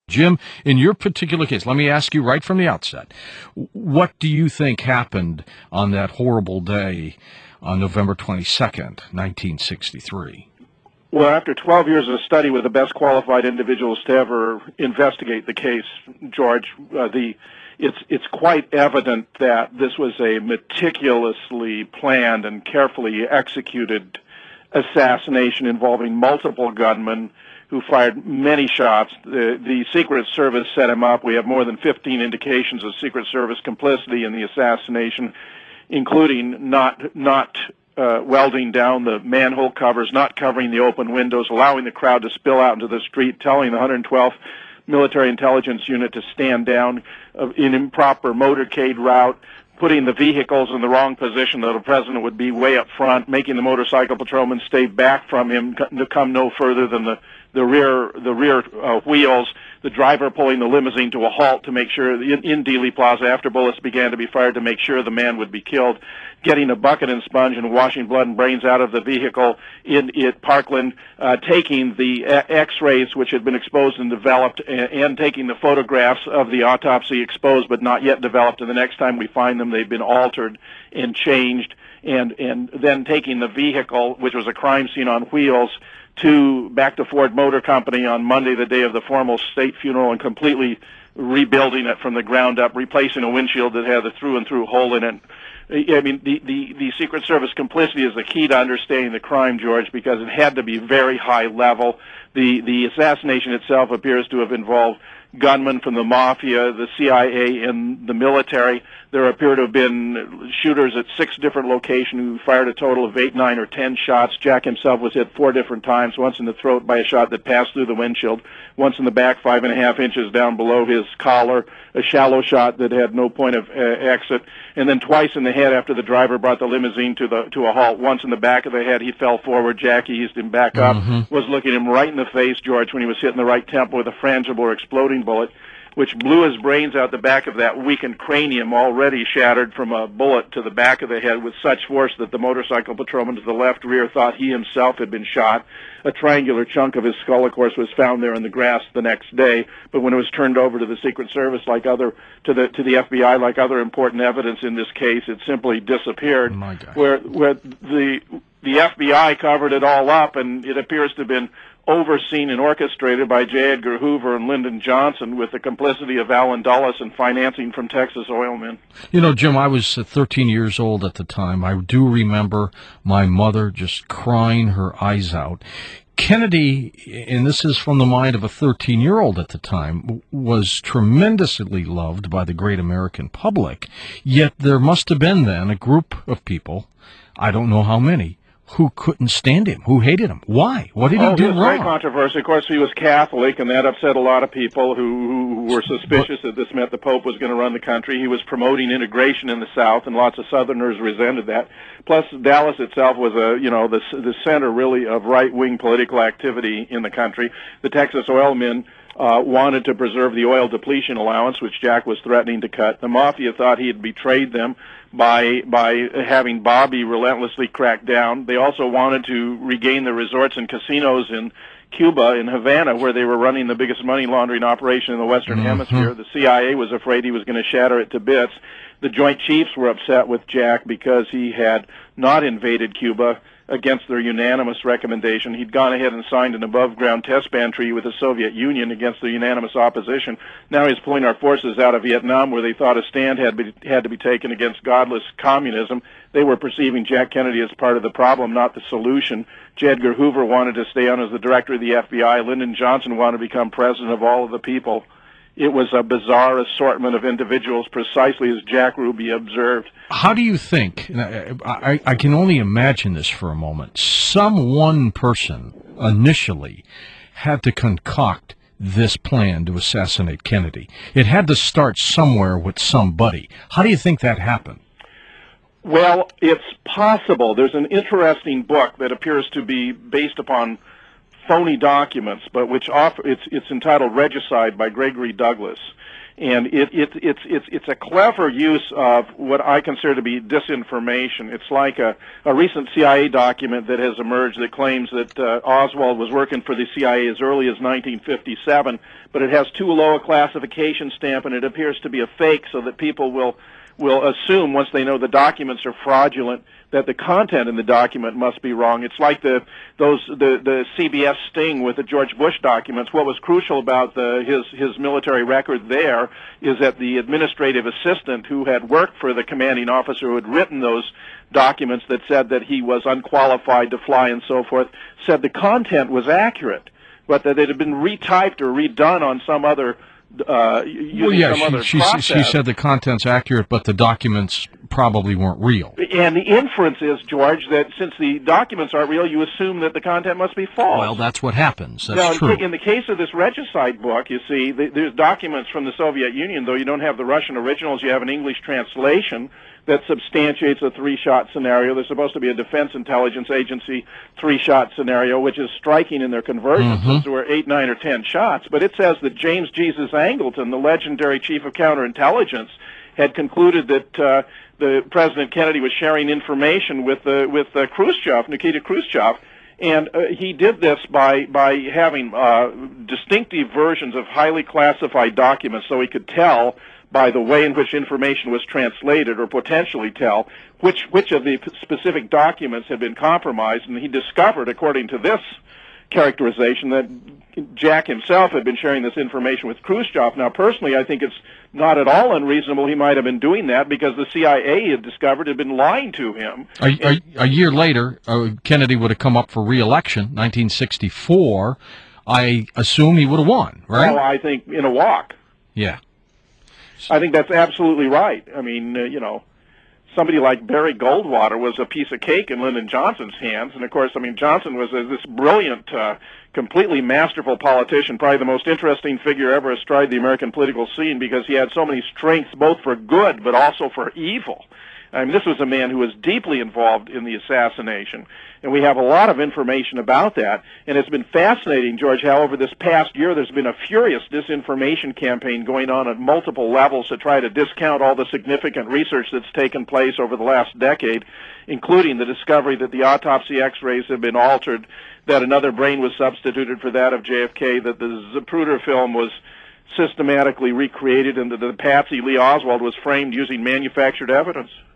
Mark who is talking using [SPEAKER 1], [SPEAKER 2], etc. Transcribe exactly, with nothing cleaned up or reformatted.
[SPEAKER 1] Jim, in your particular case, let me ask you right from the outset, what do you think happened on that horrible day on November twenty-second, nineteen sixty-three?
[SPEAKER 2] Well, after twelve years of study with the best qualified individuals to ever investigate the case, George, uh, the it's it's quite evident that this was a meticulously planned and carefully executed assassination involving multiple gunmen who fired many shots. The, the Secret Service set him up. We have more than fifteen indications of Secret Service complicity in the assassination, including not not uh, welding down the manhole covers, not covering the open windows, allowing the crowd to spill out into the street, telling the one hundred twelfth Military Intelligence Unit to stand down uh, in improper motorcade route, putting the vehicles in the wrong position that the president would be way up front, making the motorcycle patrolmen stay back from him to come no further than the the rear the rear uh, wheels, the driver pulling the limousine to a halt to make sure in, in Dealey Plaza after bullets began to be fired to make sure the man would be killed, getting a bucket and sponge and washing blood and brains out of the vehicle in at Parkland, uh, taking the X-rays which had been exposed and developed, and, and taking the photographs of the autopsy exposed but not yet developed, and the next time we find them they've been altered and changed, and and then taking the vehicle, which was a crime scene on wheels, to back to Ford Motor Company on Monday, the day of the formal state funeral, and completely rebuilding it from the ground up, replacing a windshield that had a through-and-through hole in it. I mean, the, the, the Secret Service complicity is the key to understanding the crime, George, because it had to be very high level. The, the assassination itself appears to have involved gunmen from the mafia, the C I A, and the military. There appear to have been shooters at six different locations who fired a total of eight, nine, or ten shots. Jack himself was hit four different times, once in the throat by a shot that passed through the windshield, once in the back five and a half inches down below his collar, a shallow shot that had no point of uh, exit, and then twice in the head after the driver brought the limousine to the to a halt. Once in the back of the head, he fell forward. Jack eased him back up, mm-hmm. was looking him right in the face, George, when he was hit in the right temple with a frangible or exploding bullet, which blew his brains out the back of that weakened cranium, already shattered from a bullet to the back of the head with such force that the motorcycle patrolman to the left rear thought he himself had been shot. A triangular chunk of his skull, of course, was found there in the grass the next day, but when it was turned over to the Secret Service, like other to the to the F B I, like other important evidence in this case, it simply disappeared.
[SPEAKER 1] Oh my God.
[SPEAKER 2] Where where the the F B I covered it all up, and it appears to have been overseen and orchestrated by J. Edgar Hoover and Lyndon Johnson with the complicity of Allen Dulles and financing from Texas oilmen.
[SPEAKER 1] You know, Jim, I was thirteen years old at the time. I do remember my mother just crying her eyes out. Kennedy, and this is from the mind of a thirteen-year-old at the time, was tremendously loved by the great American public, yet there must have been then a group of people, I don't know how many, who couldn't stand him, who hated him. Why? What did he
[SPEAKER 2] oh,
[SPEAKER 1] do
[SPEAKER 2] wrong?
[SPEAKER 1] wrong?
[SPEAKER 2] Great controversy. Of course, he was Catholic, and that upset a lot of people who, who were suspicious but, that this meant the Pope was going to run the country. He was promoting integration in the South, and lots of Southerners resented that. Plus, Dallas itself was a, you know, the the center really of right-wing political activity in the country. The Texas oilmen Uh, wanted to preserve the oil depletion allowance, which Jack was threatening to cut. The mafia thought he had betrayed them by by having Bobby relentlessly crack down. They also wanted to regain the resorts and casinos in Cuba, in Havana, where they were running the biggest money laundering operation in the Western mm-hmm. Hemisphere. The C I A was afraid he was going to shatter it to bits. The Joint Chiefs were upset with Jack because he had not invaded Cuba against their unanimous recommendation. He'd gone ahead and signed an above-ground test ban treaty with the Soviet Union against the unanimous opposition. Now he's pulling our forces out of Vietnam, where they thought a stand had, be, had to be taken against godless communism. They were perceiving Jack Kennedy as part of the problem, not the solution. J. Edgar Hoover wanted to stay on as the director of the F B I. Lyndon Johnson wanted to become president of all of the people. It was a bizarre assortment of individuals, precisely as Jack Ruby observed.
[SPEAKER 1] How do you think, I, I, I can only imagine this for a moment, some one person initially had to concoct this plan to assassinate Kennedy? It had to start somewhere with somebody. How do you think that happened?
[SPEAKER 2] Well, it's possible. There's an interesting book that appears to be based upon phony documents, but which offer, it's, it's entitled Regicide by Gregory Douglas. And it, it, it's, it's, it's a clever use of what I consider to be disinformation. It's like a, a recent C I A document that has emerged that claims that uh, Oswald was working for the C I A as early as nineteen fifty-seven, but it has too low a classification stamp, and it appears to be a fake so that people will will assume, once they know the documents are fraudulent, that the content in the document must be wrong. It's like the those the the C B S sting with the George Bush documents. What was crucial about the his his military record there is that the administrative assistant who had worked for the commanding officer who had written those documents that said that he was unqualified to fly and so forth, said the content was accurate, but that it had been retyped or redone on some other Uh,
[SPEAKER 1] well, yeah,
[SPEAKER 2] some
[SPEAKER 1] she, she, she said the content's accurate, but the documents probably weren't real.
[SPEAKER 2] And the inference is, George, that since the documents aren't real, you assume that the content must be false.
[SPEAKER 1] Well, that's what happens. That's
[SPEAKER 2] now,
[SPEAKER 1] true.
[SPEAKER 2] In the case of this regicide book, you see, there's documents from the Soviet Union, though you don't have the Russian originals, you have an English translation that substantiates a three-shot scenario. There's supposed to be a Defense Intelligence Agency three-shot scenario, which is striking in their conversions.
[SPEAKER 1] Mm-hmm.
[SPEAKER 2] There were eight, nine, or ten shots. But it says that James Jesus Angleton, the legendary chief of counterintelligence, had concluded that uh, the President Kennedy was sharing information with uh, with uh, Khrushchev, Nikita Khrushchev, and uh, he did this by by having uh, distinctive versions of highly classified documents, so he could tell by the way in which information was translated, or potentially tell which which of the specific documents had been compromised. And he discovered, according to this characterization, that Jack himself had been sharing this information with Khrushchev. Now, personally, I think it's not at all unreasonable he might have been doing that, because the C I A had discovered had been lying to him.
[SPEAKER 1] A, a, a year later, uh, Kennedy would have come up for re-election, nineteen sixty-four. I assume he would have won, right?
[SPEAKER 2] Well, I think in a walk.
[SPEAKER 1] Yeah.
[SPEAKER 2] I think that's absolutely right. I mean, uh, you know, somebody like Barry Goldwater was a piece of cake in Lyndon Johnson's hands. And, of course, I mean, Johnson was uh, this brilliant, uh, completely masterful politician, probably the most interesting figure ever astride the American political scene, because he had so many strengths both for good but also for evil. I mean, this was a man who was deeply involved in the assassination, and we have a lot of information about that. And it's been fascinating, George, how over this past year there's been a furious disinformation campaign going on at multiple levels to try to discount all the significant research that's taken place over the last decade, including the discovery that the autopsy x-rays have been altered, that another brain was substituted for that of J F K, that the Zapruder film was systematically recreated, and that the Patsy Lee Oswald was framed using manufactured evidence.